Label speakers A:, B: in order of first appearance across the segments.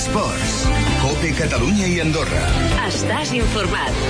A: Esports. COPE Catalunya i Andorra.
B: Estàs informat.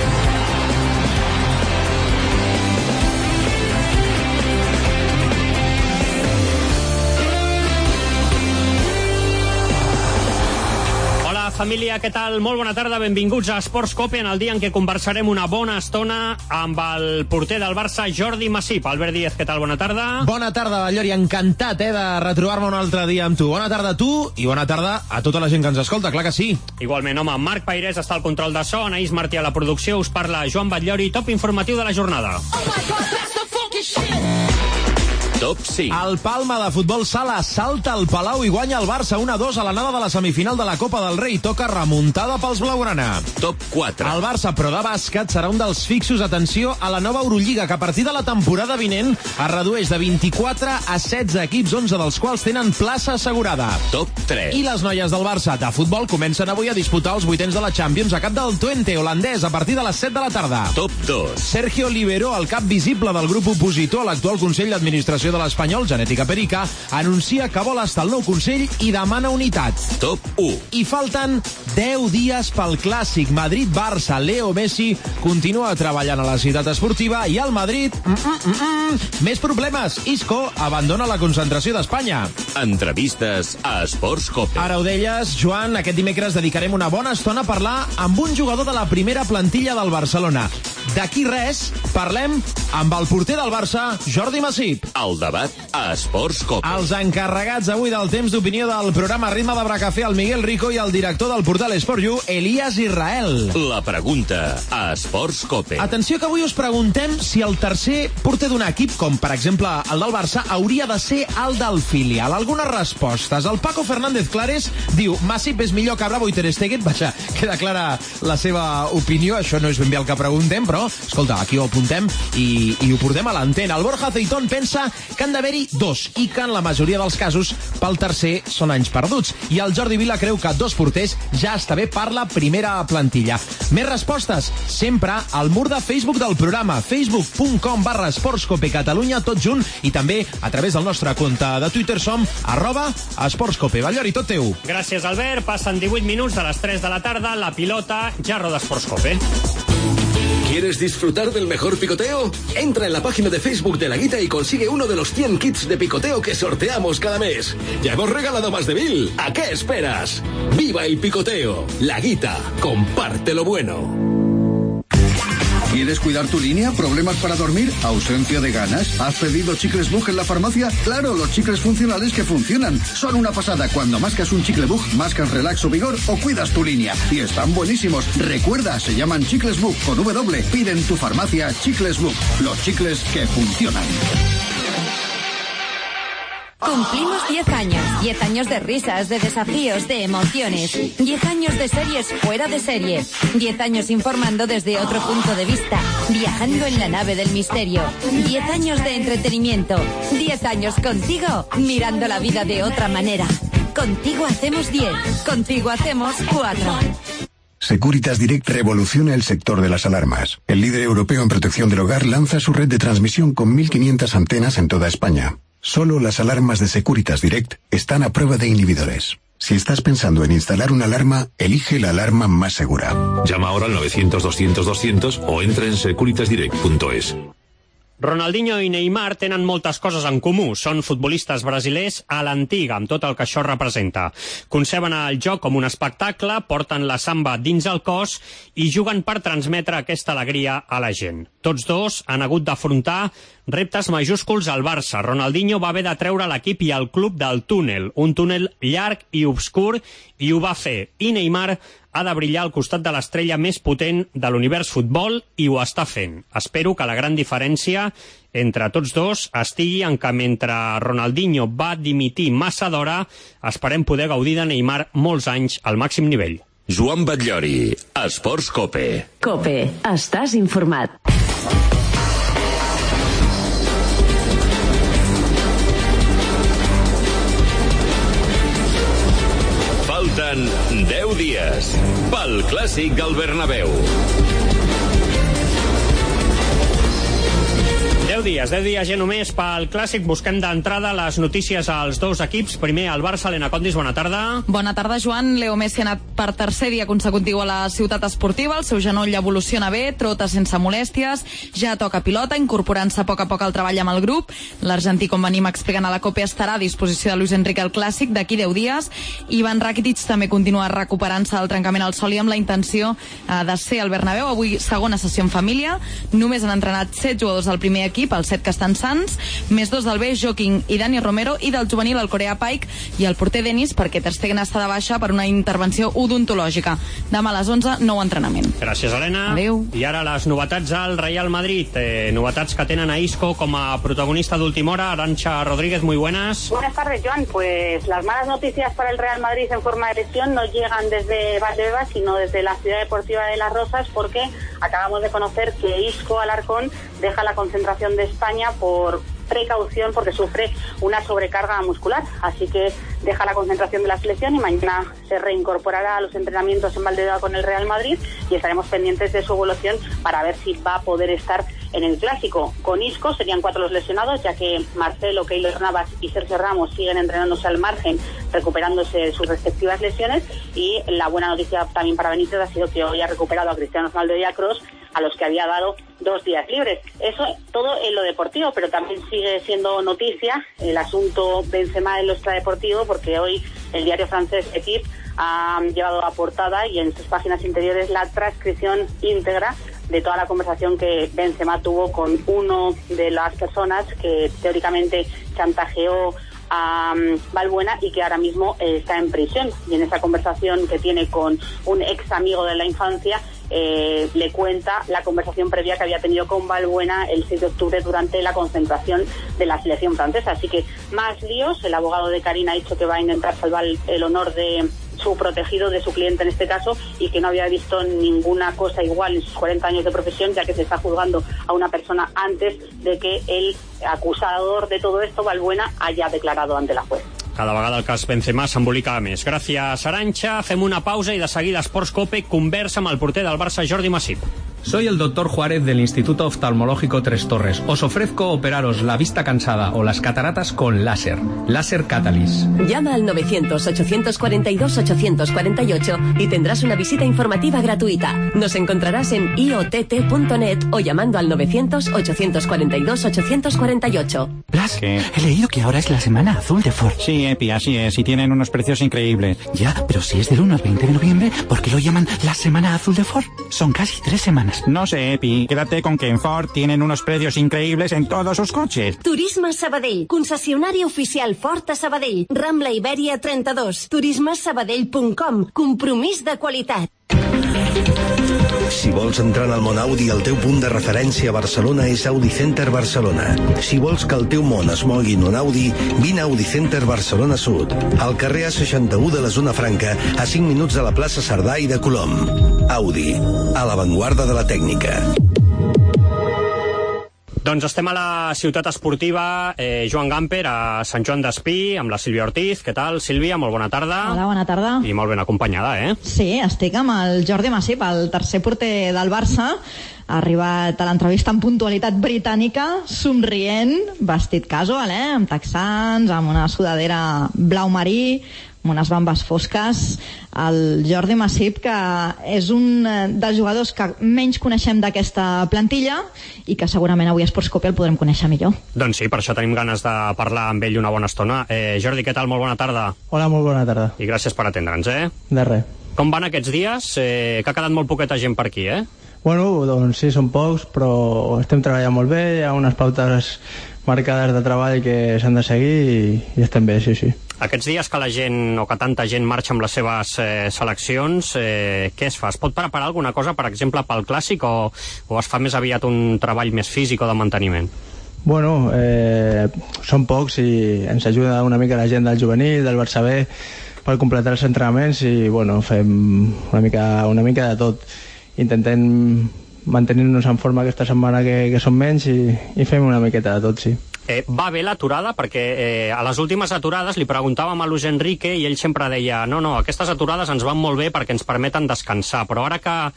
C: Família, què tal? Molt bona tarda, benvinguts a Esports COPE, en el dia en què conversarem una bona estona amb el porter del Barça, Jordi Masip. Albert Díez, què tal? Bona tarda.
D: Bona tarda, Ballori, encantat de retrobar-me un altre dia amb tu. Bona tarda a tu i bona tarda a tota la gent que ens escolta, clar que sí.
C: Igualment, home, Marc Pairés està al control de so, Anaïs Martí a la producció, us parla Joan Batllori, top informatiu de la jornada.
E: Oh my God, that's the funky shit!
F: Top 5.
D: El Palma de futbol sala salta al Palau i guanya el Barça 1-2 a l'anada de la semifinal de la Copa del Rei. Toca remuntada pels blaugrana.
F: Top 4.
D: El Barça, però de bàsquet, serà un dels fixos, atenció, a la nova Eurolliga, que a partir de la temporada vinent es redueix de 24 a 16 equips, 11 dels quals tenen plaça assegurada.
F: Top 3.
D: I les noies del Barça de futbol comencen avui a disputar els vuitens de la Champions a cap del Twente holandès a partir de les 7 de la tarda.
F: Top 2.
D: Sergio Liberó, el cap visible del grup opositor a l'actual Consell d'Administració de l'Espanyol, Genètica Perica, anuncia que vol estar al nou Consell i demana unitat.
F: Top 1.
D: I falten 10 dies pel clàssic Madrid-Barça. Leo Messi continua treballant a la ciutat esportiva i al Madrid... Més problemes. Isco abandona la concentració d'Espanya.
F: Entrevistes a Esports COPE.
D: Ara ho deies, Joan, aquest dimecres dedicarem una bona estona a parlar amb un jugador de la primera plantilla del Barcelona. D'aquí res, parlem amb el porter del Barça, Jordi Masip.
F: El debat a Esports COPE.
D: Els encarregats avui del temps d'opinió del programa Ritme de Bracafé, el Miguel Rico, i el director del portal Esport.yu, Elias Israel.
F: La pregunta a Esports COPE.
D: Atenció, que avui us preguntem si el tercer porter d'un equip, com per exemple el del Barça, hauria de ser el del filial. Algunes respostes. El Paco Fernández Clares diu: Masip és millor que Bravo i Ter Stegen. Vaja, queda clara la seva opinió. Això no és ben bé el que preguntem, però, escolta, aquí ho apuntem i ho portem a l'antena. El Borja Aceitón pensa que han d'haver-hi dos i que en la majoria dels casos pel tercer són anys perduts. I el Jordi Vila creu que dos porters ja està bé per la primera plantilla. Més respostes sempre al mur de Facebook del programa, facebook.com/esportscope-catalunya, tot junt, i també a través del nostre compte de Twitter som @esportscope. Ballori, tot teu.
C: Gràcies, Albert. Passen 18 minuts de les 3 de la tarda. La pilota ja roda Esports COPE.
G: ¿Quieres disfrutar del mejor picoteo? Entra en la página de Facebook de La Guita y consigue uno de los 100 kits de picoteo que sorteamos cada mes. Ya hemos regalado más de 1000. ¿A qué esperas? ¡Viva el picoteo! La Guita, comparte lo bueno.
H: ¿Quieres cuidar tu línea? ¿Problemas para dormir? ¿Ausencia de ganas? ¿Has pedido chicles Bug en la farmacia? ¡Claro, los chicles funcionales que funcionan! Son una pasada. Cuando mascas un chicle Bug, mascas Relax o Vigor o cuidas tu línea. Y están buenísimos. Recuerda, se llaman chicles Bug con W. Pide en tu farmacia chicles Bug. Los chicles que funcionan.
I: Cumplimos 10 años. 10 años de risas, de desafíos, de emociones. 10 años de series fuera de serie. 10 años informando desde otro punto de vista. Viajando en la nave del misterio. 10 años de entretenimiento. 10 años contigo, mirando la vida de otra manera. Contigo hacemos 10. Contigo hacemos 4.
J: Securitas Direct revoluciona el sector de las alarmas. El líder europeo en protección del hogar lanza su red de transmisión con 1.500 antenas en toda España. Solo las alarmas de Securitas Direct están a prueba de inhibidores. Si estás pensando en instalar una alarma, elige la alarma más segura.
K: Llama ahora al 900-200-200 o entra en securitasdirect.es.
C: Ronaldinho i Neymar tenen moltes coses en comú. Són futbolistes brasilers a l'antiga, amb tot el que això representa. Conceben el joc com un espectacle, porten la samba dins el cos i juguen per transmetre aquesta alegria a la gent. Tots dos han hagut d'afrontar reptes majúsculs al Barça. Ronaldinho va haver de treure l'equip i el club del túnel, un túnel llarg i obscur, i ho va fer. I Neymar ha de brillar al costat de l'estrella més potent de l'univers futbol i ho està fent. Espero que la gran diferència entre tots dos estigui en que mentre Ronaldinho va dimitir massa d'hora, esperem poder gaudir de Neymar molts anys al màxim nivell.
F: Joan Batllori, Esports COPE.
B: COPE, estàs informat.
F: Falten 10 dies pel clàssic del Bernabéu.
C: 10 dies ja només pel Clàssic. Busquem d'entrada les notícies als dos equips. Primer, el Barça. Helena Condis, bona tarda.
L: Bona tarda, Joan. Leo Messi ha anat per tercer dia consecutiu a la ciutat esportiva. El seu genoll evoluciona bé, trota sense molèsties, ja toca pilota, incorporant-se a poc al treball amb el grup. L'argentí, com venim explicant a la COPE, estarà a disposició de Luis Enrique al Clàssic d'aquí 10 dies. Ivan Rakitic també continua recuperant-se del trencament al sol i amb la intenció de ser al Bernabéu. Avui, segona sessió en família. Només han entrenat 7 jugadors del primer equip, els 7 que estan sans, més 2 del B, Joaquín i Dani Romero, i del juvenil, el coreà Paik i el porter Denis, perquè Ter Stegen està de baixa per una intervenció odontològica. Demà a les 11, nou entrenament.
C: Gràcies, Helena.
L: Adéu.
C: I ara les novetats al Real Madrid. Novetats que tenen a Isco com a protagonista d'última hora. Arantxa Rodríguez, muy buenas.
M: Buenas tardes, Joan. Pues las malas noticias para el Real Madrid en forma de lesión no llegan desde Valdebebas, sino desde la Ciudad Deportiva de Las Rozas, porque acabamos de conocer que Isco Alarcón deja la concentración de España por precaución, porque sufre una sobrecarga muscular, así que deja la concentración de la selección y mañana se reincorporará a los entrenamientos en Valdebebas con el Real Madrid y estaremos pendientes de su evolución para ver si va a poder estar en el Clásico. Con Isco serían 4 los lesionados, ya que Marcelo, Keylor Navas y Sergio Ramos siguen entrenándose al margen, recuperándose de sus respectivas lesiones, y la buena noticia también para Benítez ha sido que hoy ha recuperado a Cristiano Ronaldo y a Kroos, a los que había dado 2 días libres. Eso todo en lo deportivo, pero también sigue siendo noticia el asunto Benzema en lo extradeportivo, porque hoy el diario francés Equipe ha llevado a portada y en sus páginas interiores la transcripción íntegra de toda la conversación que Benzema tuvo con uno de las personas que teóricamente chantajeó a Valbuena y que ahora mismo está en prisión. Y en esa conversación que tiene con un ex amigo de la infancia, le cuenta la conversación previa que había tenido con Valbuena el 6 de octubre durante la concentración de la selección francesa. Así que más líos. El abogado de Karina ha dicho que va a intentar salvar el honor de su protegido, de su cliente en este caso, y que no había visto ninguna cosa igual en sus 40 años de profesión, ya que se está juzgando a una persona antes de que el acusador de todo esto, Valbuena, haya declarado ante la juez.
C: Cada vegada el cas Benzema s'embolica més. Gràcies, Arantxa. Fem una pausa i de seguida Esports Cope conversa amb el porter del Barça, Jordi Masip.
N: Soy el doctor Juárez del Instituto Oftalmológico Tres Torres. Os ofrezco operaros la vista cansada o las cataratas con láser. Láser Catalyst.
B: Llama al 900-842-848 y tendrás una visita informativa gratuita. Nos encontrarás en iott.net o llamando al 900-842-848.
O: Blas, he leído que ahora es la semana azul de Ford. Sí, Epi, así es, y tienen unos precios increíbles. Ya, pero si es del 1 al 20 de noviembre, ¿por qué lo llaman la semana azul de Ford? Son casi 3 semanas. No sé, Epi, quédate con que en Ford tienen unos precios increíbles en todos sus coches.
P: Turisme Sabadell, concessionari oficial Ford a Sabadell, Rambla Ibèria 32, turismesabadell.com, compromís de qualitat.
Q: Si vols entrar en el món Audi, el teu punt de referència a Barcelona és Audi Center Barcelona. Si vols que el teu món es mogui en un Audi, vine a Audi Center Barcelona Sud, al carrer A61 de la Zona Franca, a 5 minuts de la plaça Cerdà i de Colom. Audi, a l'avantguarda de la tècnica.
C: Doncs estem a la ciutat esportiva Joan Gamper, a Sant Joan d'Espí, amb la Sílvia Ortiz. Què tal, Sílvia? Molt bona tarda.
R: Hola, bona tarda.
C: I molt ben acompanyada,
R: Sí, estic amb el Jordi Masip, el tercer porter del Barça. Ha arribat a l'entrevista amb puntualitat britànica, somrient, vestit casual, amb texans, amb una sudadera blau marí, amb unes bambes fosques. El Jordi Masip, que és un dels jugadors que menys coneixem d'aquesta plantilla i que segurament avui a Esports Cope el podrem conèixer millor.
C: Doncs sí, per això tenim ganes de parlar amb ell una bona estona. Jordi, què tal? Molt bona tarda.
S: Hola, molt bona tarda.
C: I gràcies per atendre'ns,
S: De res.
C: Com van aquests dies? Que ha quedat molt poqueta gent per aquí,
S: Bueno, doncs sí, són pocs, però estem treballant molt bé, hi ha unes pautes marcades de treball que s'han de seguir i estem bé, sí.
C: Aquests dies que la gent, o que tanta gent marxa amb les seves seleccions, què es fa? Es pot preparar alguna cosa, per exemple, pel Clàssic, o es fa més aviat un treball més físic o de manteniment?
S: Bueno, són pocs i ens ajuda una mica la gent del juvenil, del Barça B, per completar els entrenaments i, bueno, fem una mica de tot. Intentem mantenir-nos en forma aquesta setmana que som menys i fem una miqueta de tot, sí.
C: Va bé l'aturada? Perquè a les últimes aturades li preguntàvem a Luis Enrique i ell sempre deia no, aquestes aturades ens van molt bé perquè ens permeten descansar, però ara que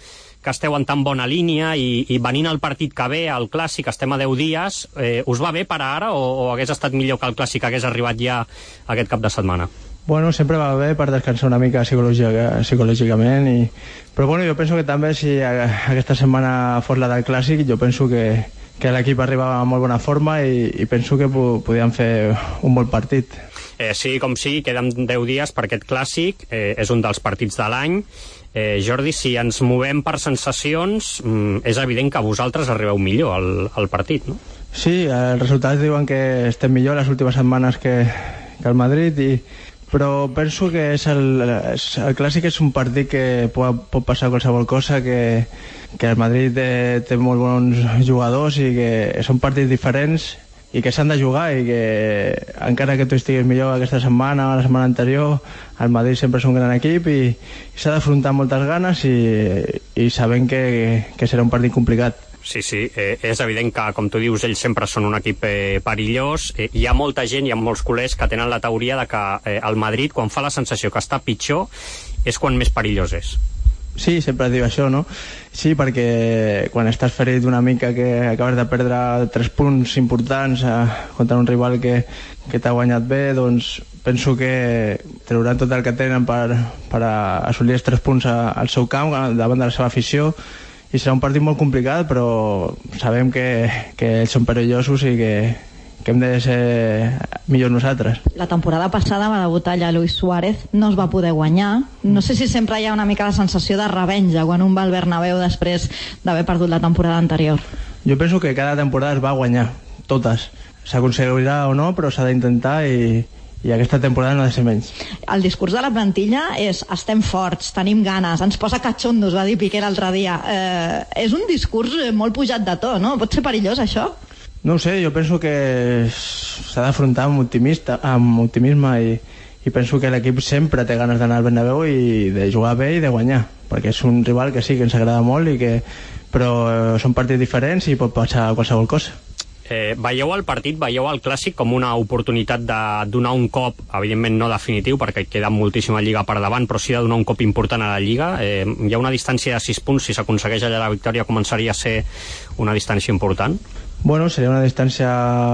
C: que esteu en tan bona línia i venint al partit que ve, al Clàssic, estem a 10 dies, us va bé per ara o hagués estat millor que el Clàssic hagués arribat ja aquest cap de setmana?
S: Bueno, sempre va bé per descansar una mica psicològicament, però bueno, jo penso que també si aquesta setmana fos la del Clàssic, jo penso que l'equip arribava en molt bona forma i penso que podíem fer un bon partit.
C: Sí, com sí, queden 10 dies per aquest Clàssic, és un dels partits de l'any. Jordi, si ens movem per sensacions, és evident que vosaltres arribeu millor al partit, no?
S: Sí, els resultats diuen que estem millor les últimes setmanes que el Madrid, però penso que el Clàssic és un partit que pot passar qualsevol cosa, que el Madrid té molt bons jugadors i que són partits diferents i que s'han de jugar i que encara que tu estiguis millor aquesta setmana o la setmana anterior, el Madrid sempre és un gran equip i s'ha d'afrontar amb moltes ganes i sabent que serà un partit complicat.
C: Sí, és evident que, com tu dius, ells sempre són un equip perillós. Hi ha molta gent, hi ha molts culers que tenen la teoria de que el Madrid, quan fa la sensació que està pitjor, és quan més perillós és.
S: Sí, sempre es diu això, no? Sí, perquè quan estàs ferit una mica que acabes de perdre 3 punts importants contra un rival que t'ha guanyat bé, doncs penso que trauran tot el que tenen per assolir els 3 punts al seu camp davant de la seva afició i serà un partit molt complicat, però sabem que ells són perillosos i que hem de ser millors nosaltres.
R: La temporada passada va debutar allà Luis Suárez, no es va poder guanyar. No sé si sempre hi ha una mica la sensació de revenja quan un va al Bernabéu després d'haver perdut la temporada anterior.
S: Jo penso que cada temporada es va guanyar, totes. S'aconseguirà o no, però s'ha d'intentar i aquesta temporada no ha de ser menys.
R: El discurs de la plantilla és estem forts, tenim ganes, ens posa catxondos, va dir Piqué l'altre dia. És un discurs molt pujat de to, no? Pot ser perillós, això?
S: No ho sé, jo penso que s'ha d'afrontar amb optimisme i penso que l'equip sempre té ganes d'anar al Bernabéu i de jugar bé i de guanyar, perquè és un rival que sí, que ens agrada molt, però són partits diferents i pot passar qualsevol cosa.
C: Veieu el partit, veieu el Clàssic com una oportunitat de donar un cop, evidentment no definitiu perquè queda moltíssima lliga per davant, però sí de donar un cop important a la lliga? Hi ha una distància de 6 punts, si s'aconsegueix allà la victòria començaria a ser una distància important?
S: Bueno, seria una distància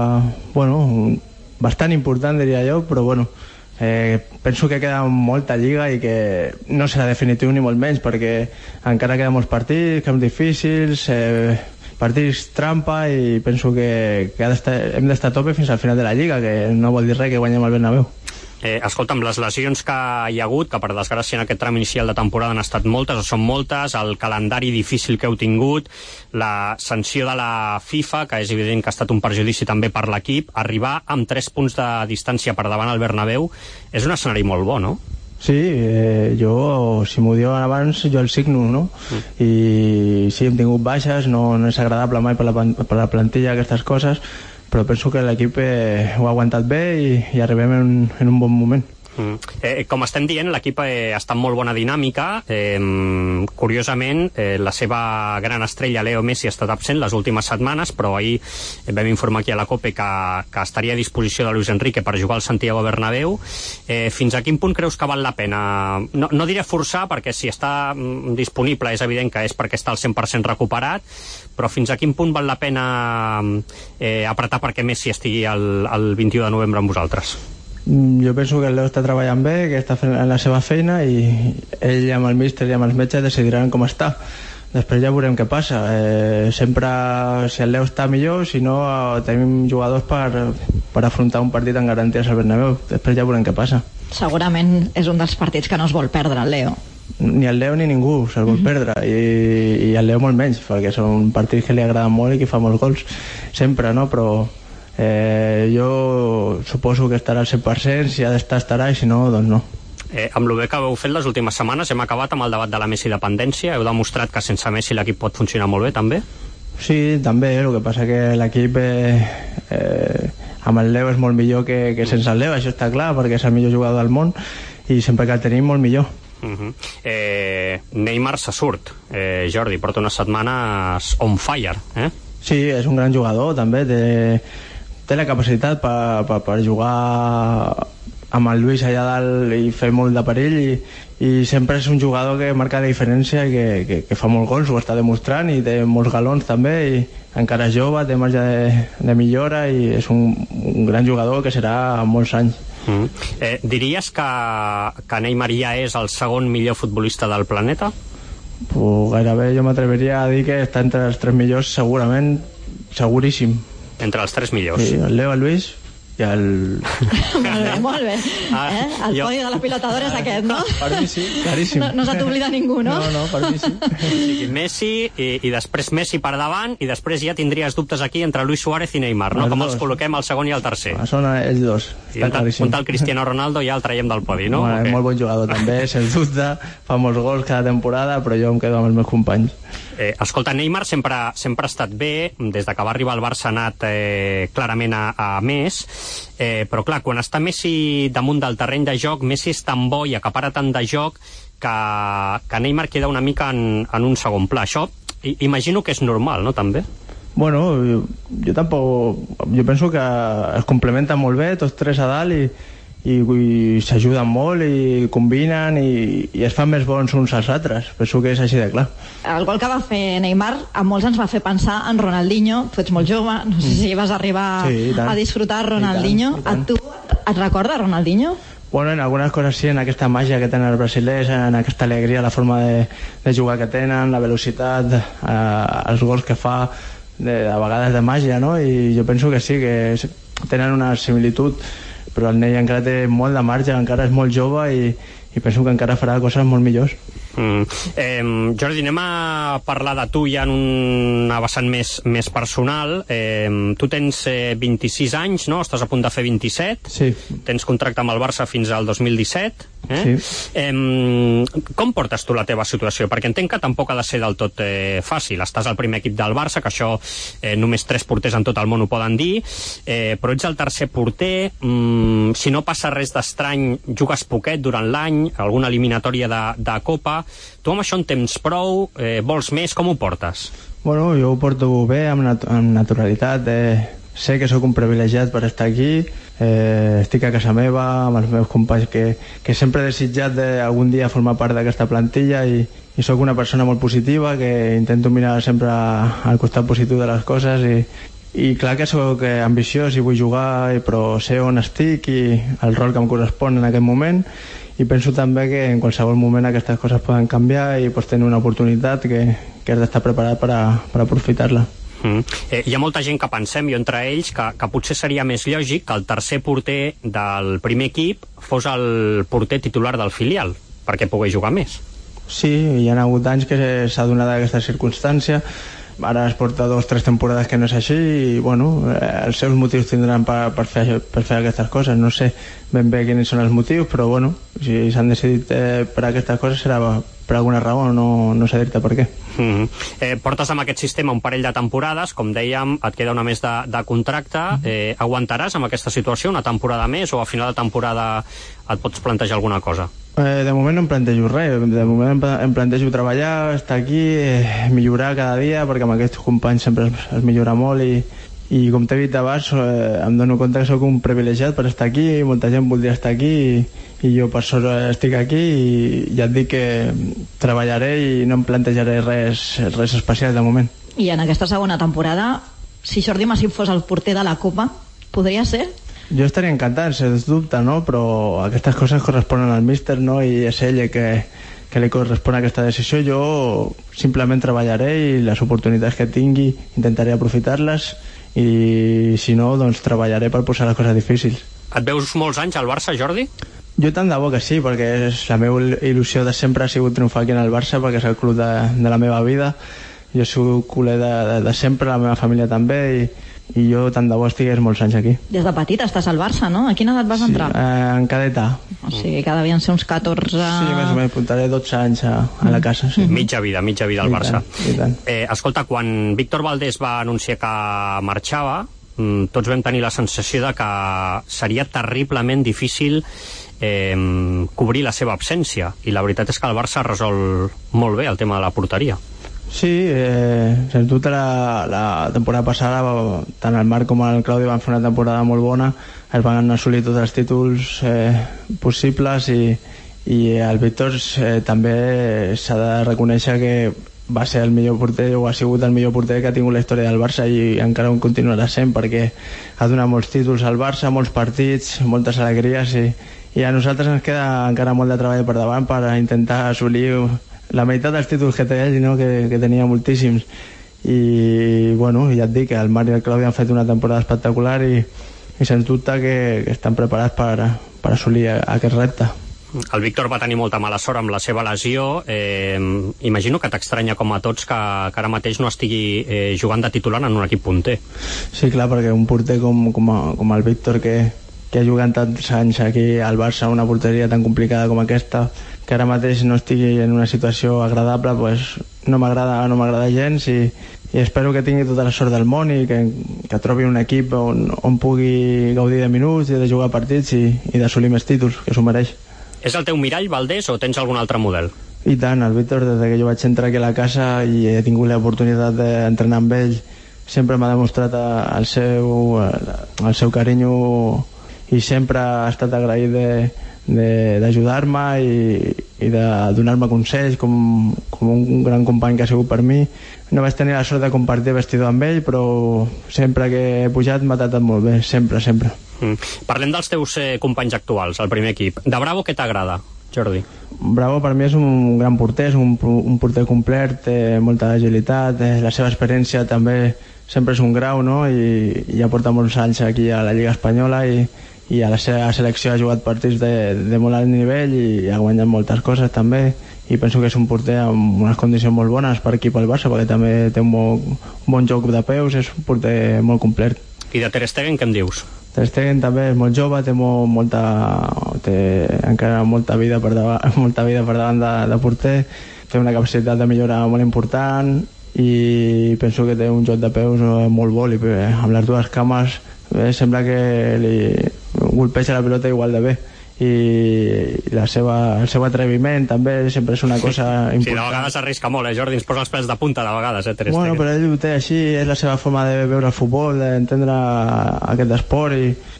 S: bastant important, diria jo, però penso que queda molta lliga i que no serà definitiu ni molt menys, perquè encara queden molts partits, camps difícils, partits trampa, i penso que hem d'estar a tope fins al final de la lliga, que no vol dir res que guanyem al Bernabéu.
C: Escolta'm, les lesions que hi ha hagut, que per desgràcia en aquest tram inicial de temporada han estat moltes, o són moltes, el calendari difícil que heu tingut, la sanció de la FIFA, que és evident que ha estat un perjudici també per l'equip, arribar amb 3 punts de distància per davant al Bernabéu, és un escenari molt bo, no?
S: Sí, jo, si m'ho diuen abans, jo el signo, no? I sí, hem tingut baixes, no és agradable mai per la plantilla aquestes coses, però penso que l'equip ho ha aguantat bé i arribem en un bon moment.
C: Com estem dient, l'equip està en molt bona dinàmica. Curiosament, la seva gran estrella Leo Messi ha estat absent les últimes setmanes, però ahir vam informar aquí a la COPE que estaria a disposició de Luis Enrique per jugar al Santiago Bernabéu. Fins a quin punt creus que val la pena? No diré forçar, perquè si està disponible és evident que és perquè està al 100% recuperat, però fins a quin punt val la pena apretar perquè Messi estigui el 21 de novembre amb vosaltres?
S: Jo penso que el Leo està treballant bé, que està fent la seva feina i ell amb el míster i amb els metges decidiran com està. Després ja veurem què passa. Sempre, si el Leo està millor, si no, tenim jugadors per afrontar un partit amb garanties al Bernabéu. Després ja veurem què passa.
R: Segurament és un dels partits que no es vol perdre, el Leo.
S: Ni el Leo ni ningú se'l vol perdre, i el Leo molt menys, perquè són partits que li agraden molt i que fa molts gols sempre, no? Però jo suposo que estarà al 100%, si ha d'estar estarà i si no, doncs no.
C: Amb el bé que heu fet les últimes setmanes hem acabat amb el debat de la Messi dependència. Heu demostrat que sense Messi l'equip pot funcionar molt bé també?
S: Sí, també, el que passa que l'equip amb el Leo és molt millor que sense el Leo, això està clar, perquè és el millor jugador del món i sempre que el tenim molt millor.
C: Neymar se surt, Jordi, porta unes setmanes on fire,
S: Sí, és un gran jugador també, té la capacitat per jugar amb el Luis allà dalt i fer molt de perill i sempre és un jugador que marca la diferència i que fa molts gols, ho està demostrant i té molts galons també i encara és jove, té marge de millora i és un gran jugador que serà molts anys.
C: Diries que Neymar ja és el segon millor futbolista del planeta?
S: Pues gairebé jo m'atreviria a dir que està entre els 3 millors segurament, seguríssim.
C: Entre els 3 millors.
S: Sí, el Leo, el Luis i el...
L: Molt bé. El podi de la pilotadora és aquest, no?
S: Per mi sí, claríssim.
L: No se t'oblida ningú, no?
S: No, per mi sí.
C: Messi i després Messi per davant i després ja tindries dubtes aquí entre Luis Suárez i Neymar, no? Com els col·loquem el segon i el tercer.
S: Són ells dos,
C: està claríssim. Un tal Cristiano Ronaldo ja el traiem del podi, no?
S: És molt bon jugador també, sens dubte, fa molts gols cada temporada, però jo em quedo amb els meus companys.
C: Escolta, Neymar sempre ha estat bé, des de que va arribar al Barça ha anat clarament a més, però clar, quan està Messi damunt del terreny de joc, Messi és tan bo i acapara tant de joc que Neymar queda una mica en un segon pla. Això imagino que és normal, no, també?
S: Bueno, jo penso que es complementen molt bé tots tres a dalt i s'ajuden molt i combinen i es fan més bons uns als altres. Penso que és així de clar.
R: El gol que va fer Neymar a molts ens va fer pensar en Ronaldinho. Tu ets molt jove, no sé si vas arribar a disfrutar Ronaldinho. A tu et recorda Ronaldinho?
S: Bueno, en algunes coses sí, en aquesta màgia que tenen els brasilers, en aquesta alegria, la forma de jugar que tenen, la velocitat, els gols que fa, a vegades de màgia, no? I jo penso que sí, que tenen una similitud, però el Ney encara té molt de marge, encara és molt jove i penso que encara farà coses molt millors.
C: Jordi, anem a parlar de tu ja en una vessant més personal. Tu tens 26 anys, no? Estàs a punt de fer 27.
S: Sí.
C: Tens contracte amb el Barça fins al 2017.
S: Sí.
C: Com portes tu la teva situació? Perquè entenc que tampoc ha de ser del tot fàcil. Estàs al primer equip del Barça, que això només 3 porters en tot el món ho poden dir, però ets el tercer porter. Si no passa res d'estrany, jugues poquet durant l'any, alguna eliminatòria de Copa. Tu amb això en tens prou? Vols més? Com ho portes?
S: Bueno, jo ho porto bé, amb naturalitat. Sé que sóc un privilegiat per estar aquí. Estic a casa meva, amb els meus companys que sempre he desitjat algun dia formar part d'aquesta plantilla i sóc una persona molt positiva, que intento mirar sempre al costat positiu de les coses i clar que sóc ambiciós i vull jugar, però sé on estic i el rol que em correspon en aquest moment. I penso també que en qualsevol moment aquestes coses poden canviar i pots tenir una oportunitat que has d'estar preparat per aprofitar-la.
C: Hi ha molta gent que pensem, jo entre ells, que potser seria més lògic que el tercer porter del primer equip fos el porter titular del filial, perquè pogués jugar més.
S: Sí, hi ha hagut anys que s'ha donat aquesta circumstància. Ara es porta 2 o 3 temporades que no és així i bueno, els seus motius tindran per fer aquestes coses. No sé ben bé quins són els motius, però bueno, si s'han decidit per aquestes coses serà per alguna raó, no sé dir-te per què.
C: Portes amb aquest sistema un parell de temporades, com dèiem, et queda una més de contracte. Aguantaràs amb aquesta situació una temporada més o a final de temporada et pots plantejar alguna cosa?
S: De moment no em plantejo res, de moment em plantejo treballar, estar aquí, millorar cada dia, perquè amb aquests companys sempre es millora molt i com t'he dit abans, em dono compte que sóc un privilegiat per estar aquí, molta gent voldria estar aquí i jo per sort estic aquí i ja et dic que treballaré i no em plantejaré res especial de moment.
R: I en aquesta segona temporada, si Jordi Masip fos el porter de la Copa, podria ser?
S: Jo estaria encantat, sens dubte, no? Però aquestes coses corresponen al míster, no? I és ell que li correspon aquesta decisió. Jo simplement treballaré i les oportunitats que tingui intentaré aprofitar-les i si no, doncs treballaré per posar les coses difícils.
C: Et veus molts anys al Barça, Jordi?
S: Jo tant de bo que sí, perquè la meva il·lusió de sempre ha sigut triomfar aquí en el Barça, perquè és el club de la meva vida. Jo soc culer de sempre, la meva família també, i jo tant de bo estigués molts anys aquí.
R: Des de petit estàs al Barça, no? A quina edat vas entrar?
S: En cadeta.
R: O sigui, que devien ser uns 14...
S: Sí, més o menys, portaré 12 anys a la casa. Sí.
C: Mitja vida al Barça.
S: I tant.
C: Escolta, quan Víctor Valdés va anunciar que marxava, tots vam tenir la sensació de que seria terriblement difícil cobrir la seva absència, i la veritat és que el Barça resol molt bé el tema de la porteria.
S: Sí, sens dubte la temporada passada tant el Marc com el Claudi van fer una temporada molt bona, es van assolir tots els títols possibles i el Víctor també s'ha de reconèixer que va ser el millor porter o ha sigut el millor porter que ha tingut la història del Barça i encara ho continuarà sent perquè ha donat molts títols al Barça, molts partits, moltes alegries i a nosaltres ens queda encara molt de treball per davant per intentar assolir la meitat dels títols que té ell, no? que tenia moltíssims i bueno, ja et dic que el Marc i el Claudi han fet una temporada espectacular i sens dubte que estan preparats per assolir aquest repte.
C: El Víctor va tenir molta mala sort amb la seva lesió. Imagino que t'estranya com a tots que ara mateix no estigui jugant de titular en un equip punter.
S: Sí, clar, perquè un porter com el Víctor que ha jugat tants anys aquí al Barça, una porteria tan complicada com aquesta, que ara mateix no estigui en una situació agradable, pues no m'agrada gens i espero que tingui tota la sort del món i que trobi un equip on pugui gaudir de minuts i de jugar partits i d'assolir més títols, que s'ho mereix.
C: És el teu mirall, Valdés, o tens algun altre model?
S: I tant, el Víctor, des que jo vaig entrar aquí a la casa i he tingut l'oportunitat d'entrenar amb ell, sempre m'ha demostrat el seu carinyo i sempre ha estat agraït d'ajudar-me i de donar-me consells com un gran company que ha sigut per mi. No vaig tenir la sort de compartir vestidor amb ell, però sempre que he pujat m'ha tratat molt bé, sempre.
C: Parlem dels teus companys actuals, al primer equip. De Bravo, què t'agrada, Jordi?
S: Bravo per mi és un gran porter, és un porter complet, té molta agilitat, la seva experiència també sempre és un grau, no? I ja porta molts anys aquí a la Lliga Espanyola i a la seva selecció ha jugat partits de molt alt nivell i ha guanyat moltes coses també i penso que és un porter amb unes condicions molt bones per aquí pel Barça perquè també té un bon joc de peus, és un porter molt complet.
C: I de Ter Stegen què em dius?
S: Ter Stegen també és molt jove, té encara molta vida per davant de porter, té una capacitat de millora molt important i penso que té un joc de peus molt bo i amb les dues cames sembla que li golpeja la pilota igual de bé i el seu atreviment també sempre és una cosa important.
C: Sí, de vegades arrisca molt, Jordi, ens posa els pèls de punta de vegades, Ter Stegen.
S: Bueno, però ell ho té així, és la seva forma de veure el futbol, d'entendre aquest esport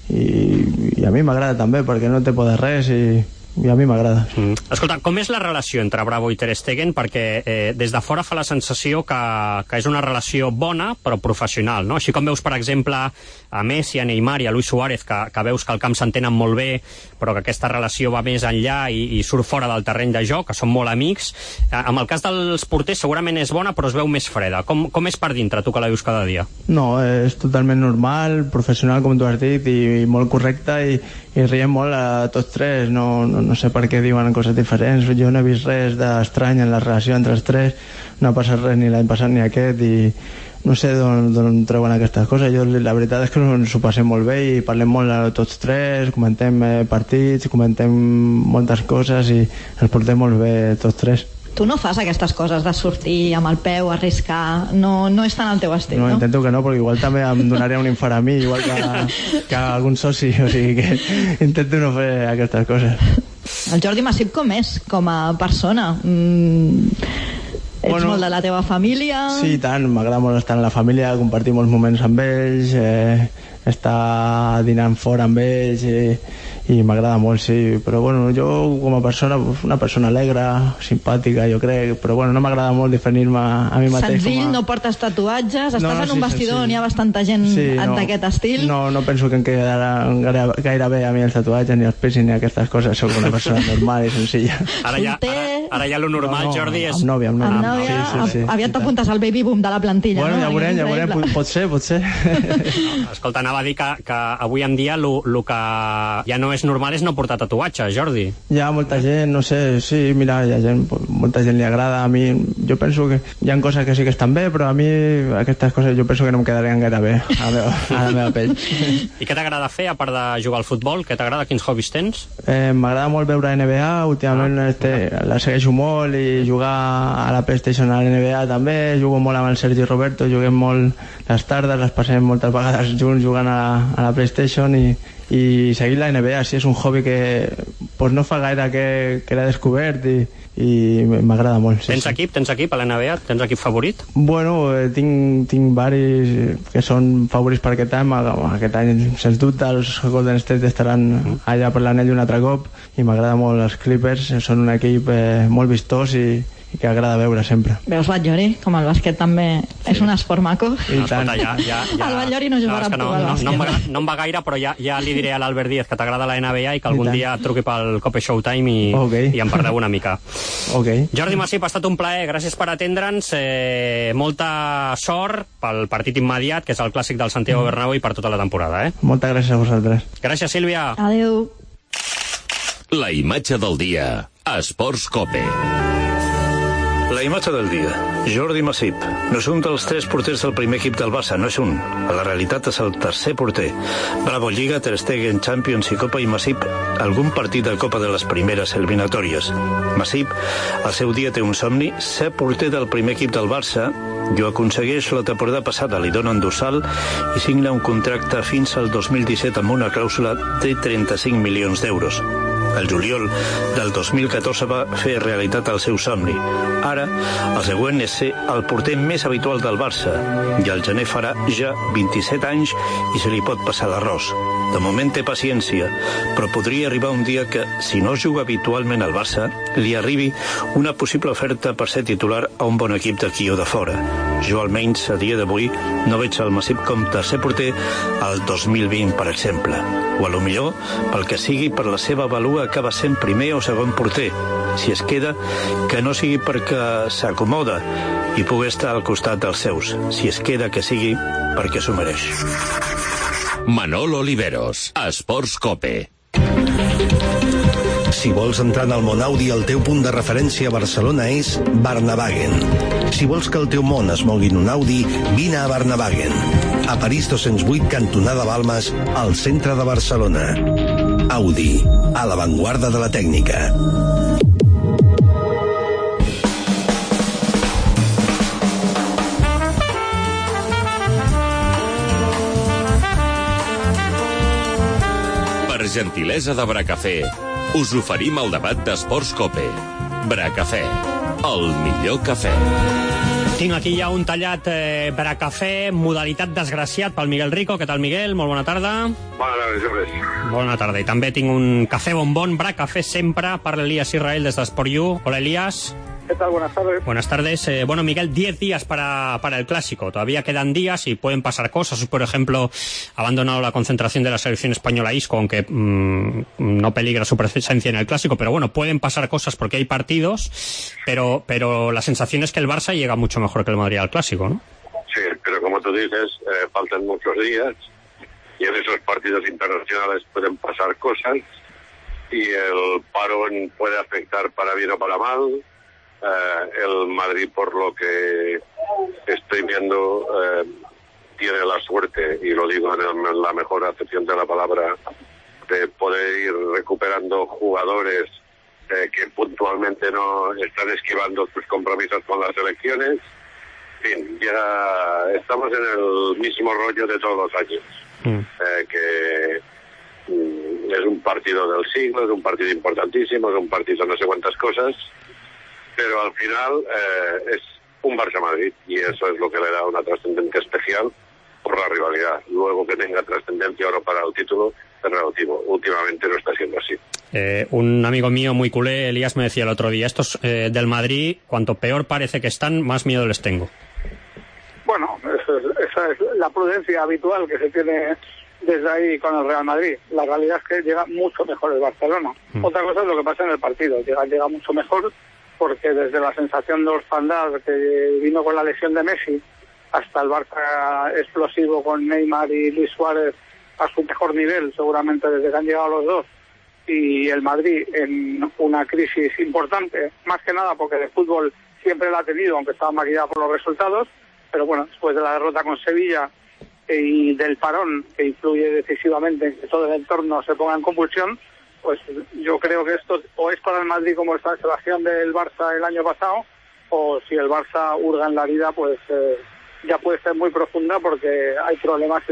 S: i a mi m'agrada també perquè no té por de res i a mi m'agrada.
C: Escolta, com és la relació entre Bravo i Ter Stegen? Perquè des de fora fa la sensació que és una relació bona però professional, no? Així com veus, per exemple, a Messi, a Neymar i a Luis Suárez, que veus que al camp s'entenen molt bé però que aquesta relació va més enllà i surt fora del terreny de joc, que són molt amics. Amb el cas dels porters segurament és bona però es veu més freda. Com és per dintre, tu que la vius cada dia?
S: No, és totalment normal, professional, com tu has dit, i molt correcte i riem molt a tots tres, no sé per què diuen coses diferents, jo no he vist res d'estrany en la relació entre els tres, no ha passat res ni l'any passat ni aquest i no sé d'on treuen aquestes coses. Jo la veritat és que ens ho passem molt bé i parlem molt tots tres, comentem partits, comentem moltes coses i ens portem molt bé tots tres.
R: Tu no fas aquestes coses de sortir amb el peu, arriscar, no és tan el teu estil, no?
S: No, intento que no, perquè igual també em donaria un infart a mi, igual que a algun soci, o sigui que intento no fer aquestes coses.
R: El Jordi Massip com és, com a persona? Ets molt de la teva família?
S: Sí, tant, m'agrada molt estar en la família, compartir molts moments amb ells, estar dinant fora amb ells i m'agrada molt, sí, però bueno, jo com a persona, una persona alegre, simpàtica, jo crec, però bueno, no m'agrada molt definir-me a mi mateix.
R: Senzill, no portes tatuatges, estàs en un vestidor on hi ha bastanta gent d'aquest estil?
S: No penso que em quedaran gaire bé a mi els tatuatges, ni els piercings, ni aquestes coses, soc una persona normal i senzilla.
C: Ara ja lo normal, Jordi, és...
S: Amb nòvia.
R: Sí, aviat t'apuntes al baby boom de la plantilla,
S: bueno,
R: no?
S: Ja veurem, pot ser.
C: Escolta, anava a dir que avui en dia el que ja no és normal és no portar tatuatge, Jordi.
S: Hi ha molta gent, no sé, sí, mira, molta gent li agrada, a mi jo penso que hi ha coses que sí que estan bé, però a mi aquestes coses jo penso que no em quedarien gaire bé a la meva pell.
C: I què t'agrada fer, a part de jugar al futbol? Què t'agrada? Quins hobbies tens?
S: M'agrada molt veure NBA, últimament la segueixo molt i jugar a la PlayStation a la NBA també, jugo molt amb el Sergi Roberto, juguem molt les tardes, les passem moltes vegades junts jugant a la PlayStation i seguir la NBA, sí, és un hobby que pues no fa gaire que l'he descobert i m'agrada molt. Sí,
C: Tens equip a la NBA? Tens equip favorit?
S: Bueno, tinc varis que són favorits per aquest any. Aquest any, sens dubte, els Golden State estaran allà per l'anell un altre cop i m'agrada molt els Clippers. Són un equip molt vistós i que agrada veure sempre.
R: Veus, Batllori, com el bàsquet també és un esport maco.
C: No, escolta, ja.
R: El Batllori no jugarà amb tu al bàsquet.
C: No em va gaire, però ja li diré a l'Albert Díaz que t'agrada la NBA i que algun dia et truqui pel Cope Showtime i en parleu una mica. Jordi Masip, ha estat un plaer, gràcies per atendre'ns, molta sort pel partit immediat, que és el clàssic del Santiago Bernabéu, i per tota la temporada.
S: Moltes gràcies a vosaltres.
C: Gràcies, Sílvia.
R: Adéu.
F: La imatge del dia a Esports Cope.
T: La imatge del dia. Jordi Masip. No és un dels 3 porters del primer equip del Barça, no és un. A la realitat és el tercer porter. Bravo Lliga, Ter Stegen, Champions i Copa, i Masip algun partit de Copa de les primeres eliminatòries. Masip, al seu dia té un somni, ser porter del primer equip del Barça, i ho aconsegueix la temporada passada, li donen dorsal i signa un contracte fins al 2017 amb una clàusula de 35 milions d'euros. El juliol del 2014 va fer realitat el seu somni. Ara, el següent és ser el porter més habitual del Barça, i al gener farà ja 27 anys i se li pot passar l'arròs. De moment té paciència, però podria arribar un dia que, si no juga habitualment al Barça, li arribi una possible oferta per ser titular a un bon equip d'aquí o de fora. Jo, almenys, a dia d'avui, no veig el Masip com tercer porter al 2020, per exemple. O a lo millor, pel que sigui, per la seva valua acaba sent primer o segon porter. Si es queda, que no sigui perquè s'acomoda i pugui estar al costat dels seus. Si es queda, que sigui perquè s'ho mereix.
F: Manol Oliveros, Esports Cope.
Q: Si vols entrar en el món Audi, el teu punt de referència a Barcelona és Barnavagen. Si vols que el teu món es mogui en un Audi, vine a Barnavagen. A París 208, cantonada Balmes, al centre de Barcelona. Audi, a l'avantguarda de la tècnica.
F: Per gentilesa de Bracafé, us oferim el debat d'Esports Cope. Bracafé, el millor cafè.
C: Tinc aquí ja un tallat Bracafé, modalitat desgraciat, pel Miguel Rico. Què tal, Miguel? Molt bona tarda.
U: Bona tarda, Jordi.
C: Bona tarda. I també tinc un café bombón, Bracafé sempre, per l'Elías Israel des d'Esport U. Hola, Elías.
U: ¿Qué tal? Buenas tardes.
C: Buenas tardes. Bueno, Miguel, 10 días para el Clásico. Todavía quedan días y pueden pasar cosas. Por ejemplo, ha abandonado la concentración de la selección española Isco, aunque no peligra su presencia en el Clásico. Pero bueno, pueden pasar cosas porque hay partidos. Pero la sensación es que el Barça llega mucho mejor que el Madrid al Clásico, ¿no?
U: Sí, pero como tú dices, faltan muchos días. Y en esos partidos internacionales pueden pasar cosas. Y el parón puede afectar para bien o para mal. El Madrid, por lo que estoy viendo, tiene la suerte, y lo digo en la mejor acepción de la palabra, de poder ir recuperando jugadores que puntualmente no están esquivando sus compromisos con las elecciones. En fin, ya estamos en el mismo rollo de todos los años, que es un partido del siglo, es un partido importantísimo, es un partido no sé cuántas cosas, pero al final es un Barça-Madrid, y eso es lo que le da una trascendencia especial por la rivalidad. Luego, que tenga trascendencia o no para el título es relativo. Últimamente no está siendo así.
C: Un amigo mío muy culé, Elías, me decía el otro día, estos del Madrid, cuanto peor parece que están, más miedo les tengo.
U: Bueno, esa es la prudencia habitual que se tiene desde ahí con el Real Madrid. La realidad es que llega mucho mejor el Barcelona. Otra cosa es lo que pasa en el partido. Llega mucho mejor, porque desde la sensación de orfandad que vino con la lesión de Messi hasta el Barça explosivo con Neymar y Luis Suárez a su mejor nivel, seguramente desde que han llegado los dos, y el Madrid en una crisis importante, más que nada porque de fútbol siempre la ha tenido, aunque estaba maquillada por los resultados, pero bueno, después de la derrota con Sevilla y del parón, que influye decisivamente en que todo el entorno se ponga en convulsión, pues yo creo que esto o es para el Madrid como esta situación del Barça el año pasado, o si el Barça hurga en la herida, pues ya puede ser muy profunda, porque hay problemas y de verdad.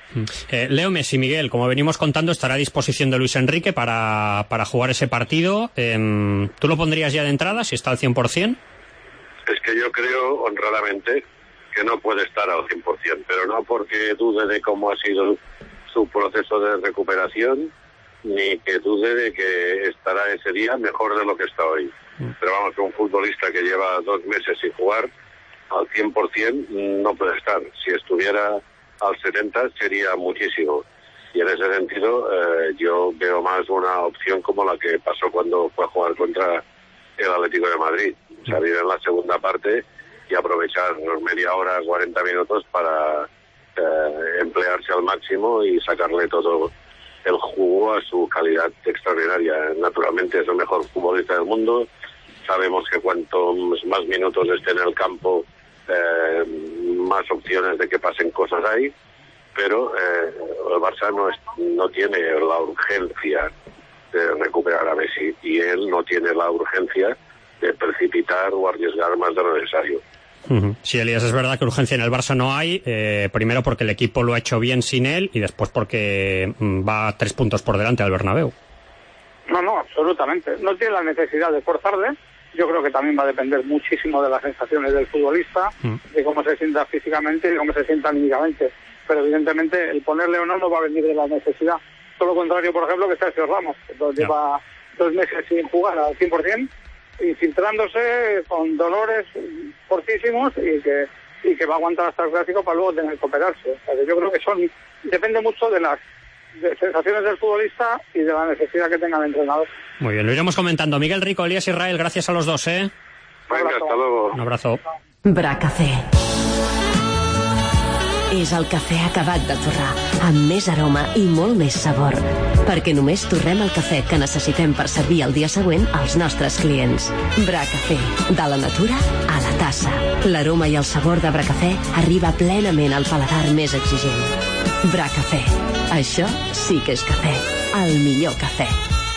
C: Leo Messi, Miguel, como venimos contando, estará a disposición de Luis Enrique para jugar ese partido. ¿Tú lo pondrías ya de entrada si está al 100%?
U: Es que yo creo, honradamente, que no puede estar al 100%, pero no porque dude de cómo ha sido su proceso de recuperación, ni que dude de que estará ese día mejor de lo que está hoy. Pero vamos, un futbolista que lleva 2 meses sin jugar, al 100% no puede estar. Si estuviera al 70 sería muchísimo, y en ese sentido yo veo más una opción como la que pasó cuando fue a jugar contra el Atlético de Madrid, salir en la segunda parte y aprovechar media hora, 40 minutos para emplearse al máximo y sacarle todo el jugo a su calidad extraordinaria. Naturalmente es el mejor futbolista del mundo, sabemos que cuantos más minutos esté en el campo, más opciones de que pasen cosas hay, pero el Barça no tiene la urgencia de recuperar a Messi, y él no tiene la urgencia de precipitar o arriesgar más de lo necesario.
C: Sí, Elías, es verdad que urgencia en el Barça no hay, primero porque el equipo lo ha hecho bien sin él, y después porque va 3 puntos por delante al Bernabéu.
A: No, absolutamente. No tiene la necesidad de forzarle. Yo creo que también va a depender muchísimo de las sensaciones del futbolista, de cómo se sienta físicamente y de cómo se sienta anímicamente. Pero evidentemente el ponerle o no va a venir de la necesidad. Todo lo contrario, por ejemplo, que Sergio Ramos, que lleva 2 meses sin jugar al 100%, infiltrándose con dolores fortísimos y que va a aguantar hasta el clásico para luego tener que operarse. O sea, que yo creo que depende mucho de las sensaciones del futbolista y de la necesidad que tenga el entrenador.
C: Muy bien, lo iremos comentando. Miguel Rico, Elías Israel, gracias a los dos,
U: Venga, hasta luego.
C: Un abrazo.
B: Bracafé. És el cafè acabat de torrar, amb més aroma i molt més sabor, perquè només torrem el cafè que necessitem per servir el dia següent als nostres clients. Bracafé, de la natura a la tassa. L'aroma i el sabor de Bracafé arriba plenament al paladar més exigent. Bracafé, això sí que és cafè, el millor cafè.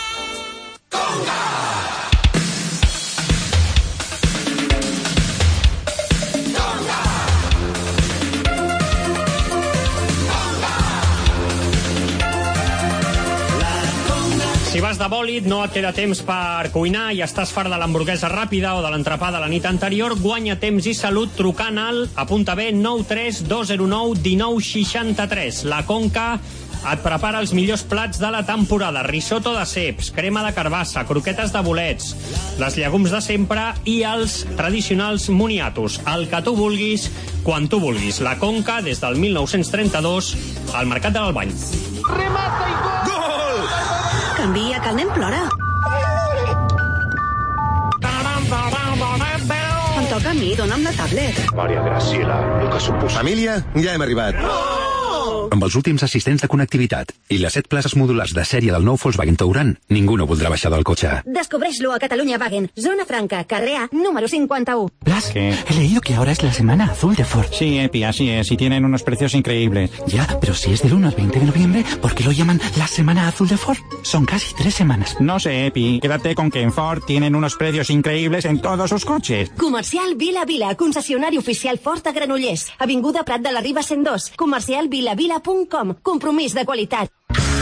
C: Si vas de bòlid, no et queda temps per cuinar i estàs fart de l'hamburguesa ràpida o de l'entrepà de la nit anterior, guanya temps i salut trucant al, apunta bé, 93 209 1963. La Conca et prepara els millors plats de la temporada: risotto de ceps, crema de carbassa, croquetes de bolets, les llegums de sempre i els tradicionals moniatos. El que tu vulguis, quan tu vulguis. La Conca, des del 1932, al Mercat de l'Albany.
E: Remata i gol!
P: Canvia, que el nen plora. Em toca a mi, dona'm la tablet.
V: Maria Graciela, el que suposa... Família, ja hem arribat. Amb els últims assistents de connectivitat i les 7 places modulars de sèrie del nou Volkswagen Touran, ningú no voldrà baixar del cotxe.
P: Descobreix-lo a Catalunya Wagen, Zona Franca, carrer A, número 51.
O: Blas, ¿qué? He leído que ahora es la semana azul de Ford. Sí, Epi, así es, y tienen unos precios increíbles. Ya, pero si es del 1 al 20 de noviembre, ¿por qué lo llaman la semana azul de Ford? Son casi 3 semanas. No sé, Epi, quédate con que en Ford tienen unos precios increíbles en todos sus coches.
P: Comercial Vila Vila, concessionari oficial Ford a Granollers, Avinguda Prat de la Riba 102, comercialvilavila.com, compromís de qualitat.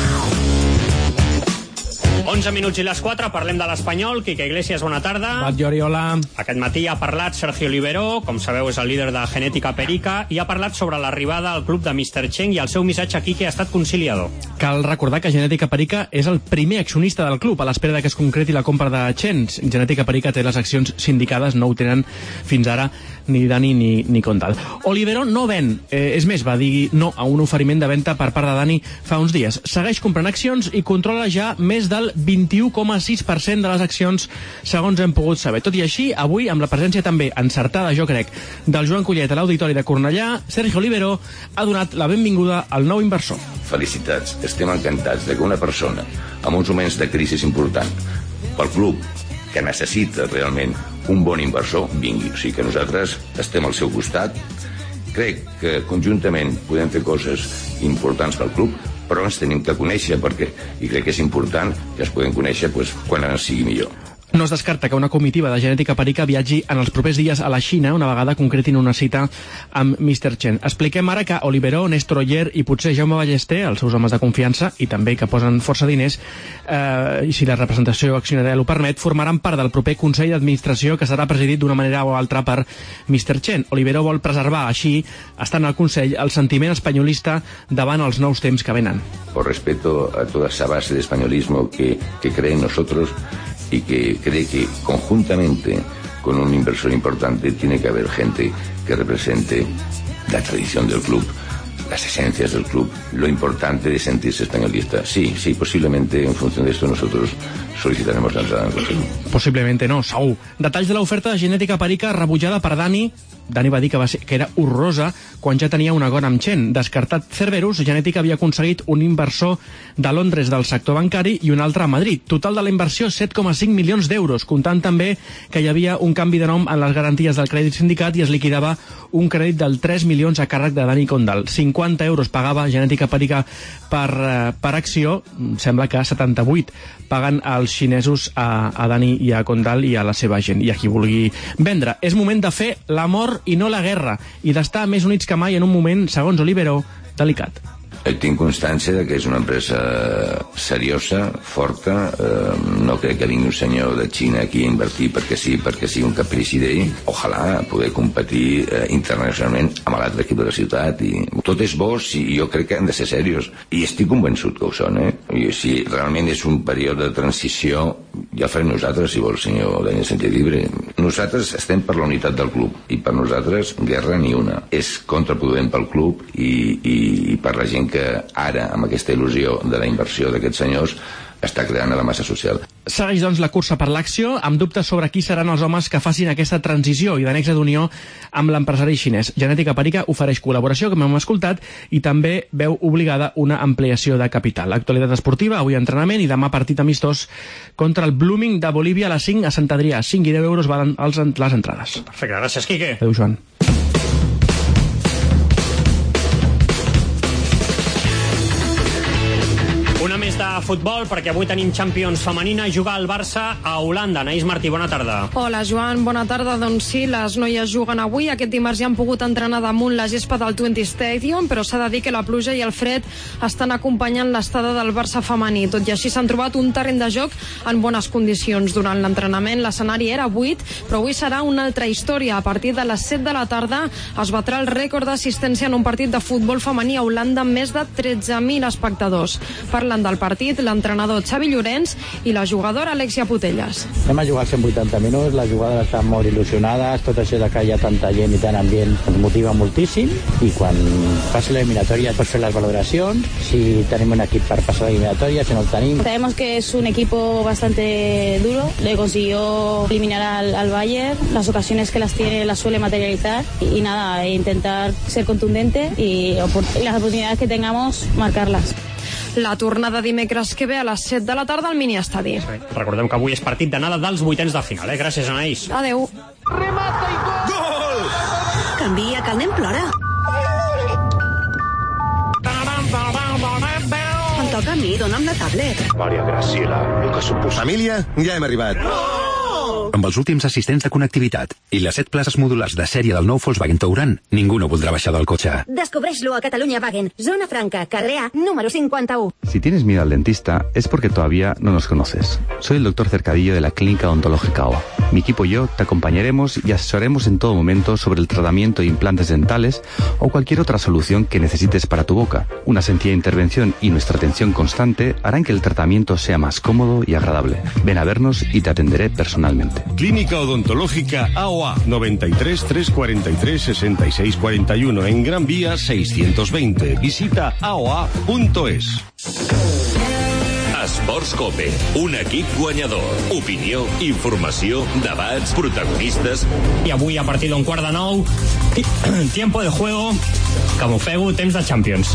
C: 11 minuts i les 4, parlem de l'Espanyol. Quique Iglesias, bona tarda.
W: Jordi, hola.
C: Aquest matí ha parlat Sergio Oliveró, com sabeu és el líder de Genètica Perica, i ha parlat sobre l'arribada al club de Mr. Cheng, i el seu missatge aquí que ha estat conciliador.
W: Cal recordar que Genètica Perica és el primer accionista del club a l'espera que es concreti la compra de Chen. Genètica Perica té les accions sindicades, no ho tenen fins ara ni Dani ni Condal. Oliveró no ven, és més, va dir no a un oferiment de venda per part de Dani fa uns dies. Segueix comprant accions i controla ja més del 21,6% de les accions, segons hem pogut saber. Tot i així, avui, amb la presència també encertada, jo crec, del Joan Collet a l'Auditori de Cornellà, Sergio Oliveró ha donat la benvinguda al nou inversor.
X: Felicitats, estem encantats de que una persona amb uns moments de crisi important pel club, que necessita realment un bon inversor, vingui. O sigui que nosaltres estem al seu costat. Crec que conjuntament podem fer coses importants pel club, però ens tenim que conèixer, perquè, i crec que és important que es podem conèixer quan ens sigui millor.
W: No es descarta que una comitiva de Genètica Perica viatgi en els propers dies a la Xina, una vegada concretin una cita amb Mr. Chen. Expliquem ara que Oliveró, Néstor Oller i potser Jaume Ballester, els seus homes de confiança, i també que posen força diners, i si la representació accionària ho permet, formaran part del proper Consell d'Administració, que serà presidit d'una manera o altra per Mr. Chen. Oliveró vol preservar, així, estant al Consell, el sentiment espanyolista davant els nous temps que venen.
X: Por respeto a toda esa base de españolismo que cree en nosotros y que cree que conjuntamente con un inversor importante tiene que haber gente que represente la tradición del club, las esencias del club, lo importante de sentirse españolista. Sí, posiblemente en función de esto nosotros solicitaremos la entrada en el Consejo.
W: Possiblement no, segur. Detalls de l'oferta de Genètica Perica rebutjada per Dani. Dani va dir que era horrorosa quan ja tenia un acord amb Chen. Descartat Cerberus, Genètica havia aconseguit un inversor de Londres del sector bancari i un altre a Madrid. Total de la inversió, 7,5 milions d'euros, comptant també que hi havia un canvi de nom en les garanties del crèdit sindicat i es liquidava un crèdit del 3 milions a càrrec de Dani Condal. 50 euros pagava Genètica Perica per acció, sembla que 78 paguen els xinesos a Dani i a Condal i a la seva gent, i a qui vulgui vendre. És moment de fer l'amor i no la guerra, i d'estar més units que mai en un moment, segons Oliveró, delicat.
X: Tinc constància de que és una empresa seriosa, forta. No crec que vingui un senyor de Xina aquí a invertir perquè sí, un caprici d'ell. Ojalà poder competir internacionalment amb l'altre equip de la ciutat. I tot és bo, i jo crec que han de ser serios. I estic convençut que ho són, I si realment és un període de transició, ja el farem nosaltres, si vol, senyor Daniel Sánchez Llibre. Nosaltres estem per la unitat del club, i per nosaltres guerra ni una. És contraproduent pel club i per la gent que ara, amb aquesta il·lusió de la inversió d'aquests senyors, està creant a la massa social.
W: Segueix, doncs, la cursa per l'acció, amb dubtes sobre qui seran els homes que facin aquesta transició i d'anexa d'unió amb l'empresari xinès. Genètica Perica ofereix col·laboració, com hem escoltat, i també veu obligada una ampliació de capital. Actualitat esportiva, avui entrenament i demà partit amistós contra el Blooming de Bolívia a les 5 a Sant Adrià. 5 i 10 euros valen les entrades.
C: Perfecte, gràcies, Quique.
W: Adéu, Joan.
C: Una més de futbol, perquè avui tenim Champions femenina, juga el Barça a Holanda. Anaïs Martí, bona tarda.
D: Hola, Joan, bona tarda. Doncs sí, les noies juguen avui. Aquest dimarts ja han pogut entrenar damunt la gespa del Twente Stadium, però s'ha de dir que la pluja i el fred estan acompanyant l'estada del Barça femení. Tot i així s'han trobat un terreny de joc en bones condicions. Durant l'entrenament l'escenari era buit, però avui serà una altra història. A partir de les 7 de la tarda es batrà el rècord d'assistència en un partit de futbol femení a Holanda amb més de 13.000 espectadors. Parlen del partit l'entrenador Xavi Llorenç i la jugadora Alexia Putelles.
G: Hem jugat 180 minuts, les jugadores estan molt il·lusionades, tot això de que hi ha tanta gent i tant ambient ens motiva moltíssim, i quan passi l'eliminatòria pots fer les valoracions, si tenim un equip per passar l'eliminatòria, si no el tenim.
H: Sabemos que es un equipo bastante duro, le consiguió eliminar al Bayern, las ocasiones que las tiene las suele materializar y nada, intentar ser contundente y las oportunidades que tengamos, marcarlas.
D: La tornada dimecres que ve a les 7 de la tarda al mini-estadi.
C: Recordem que avui és partit d'anada dels vuitens de final. Gràcies, Anaïs.
D: Adéu.
E: Remata i gol!
P: Gol! Canvia, que el nen plora. Em toca a mi, dona'm la tablet.
V: Maria Graciela, el que suposa... Família, ja hem arribat. Amb els últims assistents de connectivitat i les 7 places modulars de sèrie del nou Volkswagen Touran, ningú no voldrà baixar del cotxe.
P: Descobreix-lo a Catalunya Wagen, Zona Franca, carrer A, número 51.
I: Si tienes miedo al dentista, es porque todavía no nos conoces. Soy el doctor Cercadillo de la Clínica Odontológica OA. Mi equipo y yo te acompañaremos y asesoraremos en todo momento sobre el tratamiento de implantes dentales o cualquier otra solución que necesites para tu boca. Una sencilla intervención y nuestra atención constante harán que el tratamiento sea más cómodo y agradable. Ven a vernos y te atenderé personalmente.
Y: Clínica Odontológica AOA, 93 343 66 41, en Gran Vía 620. Visita aoa.es.
F: Esports Cope, un equip guanyador. Opinió, informació, debats, protagonistes.
C: I avui a partir d'un 8:45, tiempo de juego, com ho feu, temps de Champions.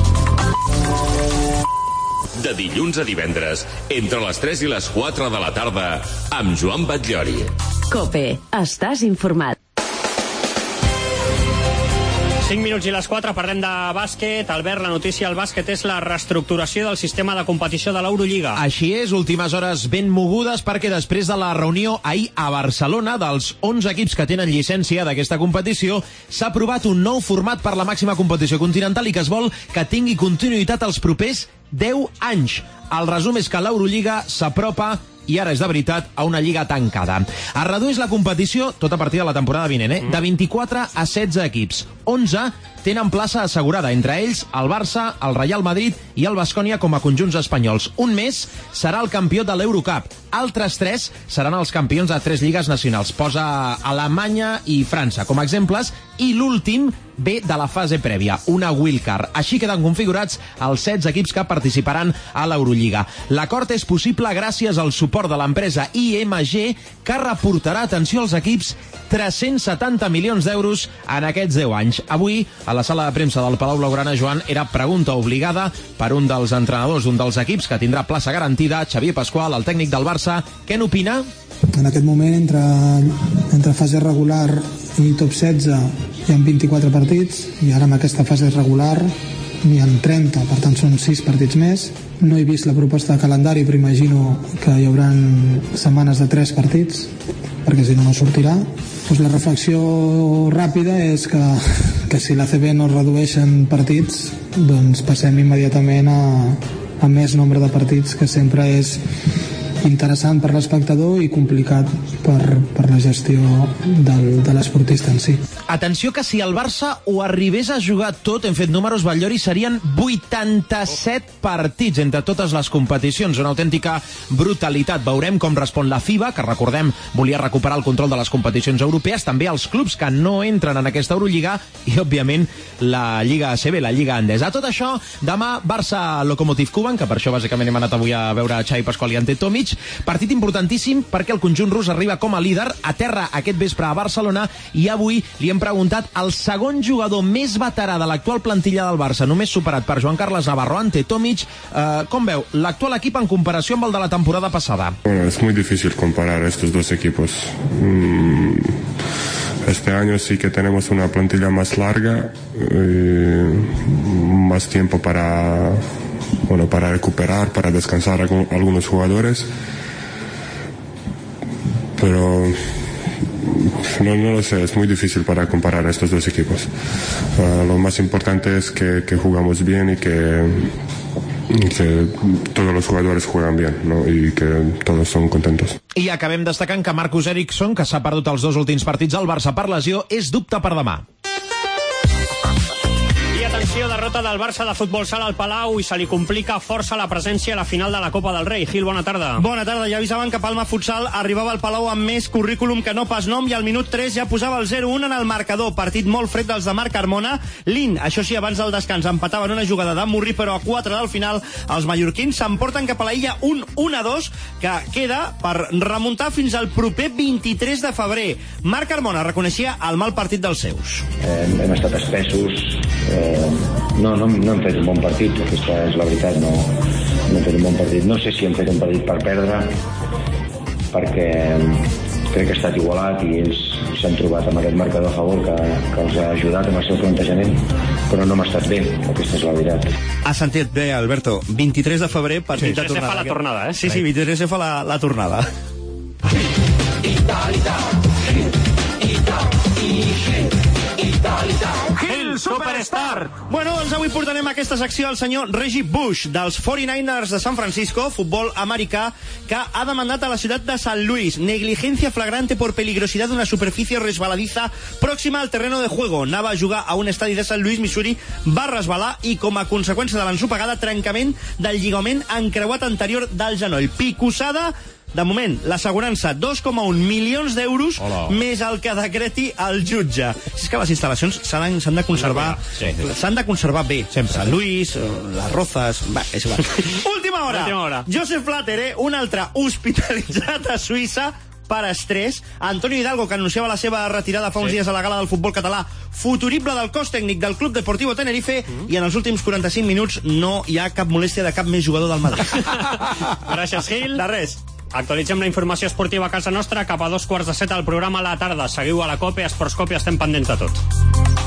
F: De dilluns a divendres, entre les 3 i les 4 de la tarda, amb Joan Batllori.
B: Cope, estàs informat.
C: 5 minuts i les 4, parlem de bàsquet. Albert, la notícia al bàsquet és la reestructuració del sistema de competició de l'Eurolliga.
J: Així és, últimes hores ben mogudes, perquè després de la reunió ahir a Barcelona dels 11 equips que tenen llicència d'aquesta competició, s'ha aprovat un nou format per la màxima competició continental i que es vol que tingui continuïtat els propers 10 anys. El resum és que l'Eurolliga s'apropa, i ara és de veritat, a una lliga tancada. Es redueix la competició, tot a partir de la temporada vinent, de 24 a 16 equips. 11 tenen plaça assegurada, entre ells el Barça, el Real Madrid i el Baskonia com a conjunts espanyols. Un més serà el campió de l'Eurocup. Altres 3 seran els campions de 3 lligues nacionals. Posa Alemanya i França com a exemples, i l'últim ve de la fase prèvia, una wildcard. Així queden configurats els 16 equips que participaran a l'Eurolliga. L'acord és possible gràcies al suport de l'empresa IMG, que reportarà, atenció als equips, 370 milions d'euros en aquests 10 anys. Avui, a la sala de premsa del Palau Blaugrana, Joan, era pregunta obligada per un dels entrenadors d'un dels equips que tindrà plaça garantida, Xavier Pasqual, el tècnic del Barça. Què n'opina?
K: En aquest moment, entre fase regular i top 16 hi ha 24 partits, i ara en aquesta fase regular n'hi ha 30, per tant són 6 partits més. No he vist la proposta de calendari, però imagino que hi haurà setmanes de 3 partits, perquè si no, no sortirà. Pues la reflexió ràpida és que si l'ACB no redueix en partits, doncs passem immediatament a més nombre de partits, que sempre és interessant per l'espectador i complicat per la gestió de l'esportista en si.
J: Atenció que si el Barça ho arribés a jugar tot, hem fet números, Batllori, serien 87 partits entre totes les competicions, una autèntica brutalitat. Veurem com respon la FIBA, que recordem volia recuperar el control de les competicions europees, també els clubs que no entren en aquesta Eurolliga i, òbviament, la Lliga ACB, la Lliga Endesa. Tot això, demà Barça-Lokomotiv Kuban, que per això bàsicament hem anat avui a veure Xavi Pasqual i Ante Tomic. Partit importantíssim perquè el conjunt rus arriba com a líder, aterra aquest vespre a Barcelona, i avui li hem preguntat al segon jugador més veterà de l'actual plantilla del Barça, només superat per Joan Carles Navarro, Ante Tomic, com veu l'actual equip en comparació amb el de la temporada passada?
L: Bueno, es muy difícil comparar estos dos equipos. Este año sí que tenemos una plantilla más larga, más tiempo para recuperar, para descansar a algunos jugadores, pero no lo sé, es muy difícil para comparar estos dos equipos. Lo más importante es que jugamos bien y que todos los jugadores juegan bien, ¿no? Y que todos son contentos.
J: I acabem destacant que Marcus Eriksson, que s'ha perdut els 2 últims partits al Barça per lesió, és dubte per demà.
C: Atenció, derrota del Barça de futbol sala al Palau i se li complica força la presència a la final de la Copa del Rei. Gil, bona tarda.
M: Bona tarda. Ja avisaven que Palma Futsal arribava al Palau amb més currículum que no pas nom, i al minut 3 ja posava el 0-1 en el marcador. Partit molt fred dels de Marc Carmona. Lin, això sí, abans del descans empataven una jugada de Murri, però a 4 del final els mallorquins s'emporten cap a la illa un 1-2 que queda per remuntar fins al proper 23 de febrer. Marc Carmona reconeixia el mal partit dels seus.
N: Hem estat espessos, no hem fet un bon partit, aquesta és la veritat, no hem fet un bon partit. No sé si hem fet un partit per perdre, perquè crec que ha estat igualat i ells s'han trobat amb aquest marcador a favor que els ha ajudat amb el seu plantejament, però no hem estat bé, aquesta és la veritat.
M: Ha sentit bé, Alberto, 23 de febrer, partit de tornada.
C: fa la tornada, eh?
M: Sí, 23 fa la tornada. Gil Superstar! Bueno, doncs avui portarem aquesta secció al senyor Reggie Bush, dels 49ers de San Francisco, futbol americà, que ha demandat a la ciutat de San Luis negligencia flagrante por peligrosidad de una superficie resbaladiza próxima al terreno de juego. Anava a jugar a un estadi de San Luis, Missouri, va resbalar i, com a conseqüència de l'ensopegada, trencament del lligament encreuat anterior del genoll. Picossada. De moment, l'assegurança, 2,1 milions d'euros, més el que decreti el jutge. És que les instal·lacions s'han de conservar, s'han de conservar bé. Sempre. Sant Luis, les Rozas... Va, és igual. Última hora. Joseph Blatter, un altre hospitalitzat a Suïssa per estrès. Antonio Hidalgo, que anunciava la seva retirada fa uns dies a la gala del futbol català, futurible del cos tècnic del Club Deportivo Tenerife, i en els últims 45 minuts no hi ha cap molèstia de cap més jugador del Madrid.
C: Gràcies, Gil.
M: De res.
C: Actualitzem la informació esportiva a casa nostra cap a 2:15 al programa a la tarda. Seguiu a la COPE, a Esports COPE, estem pendents de tot.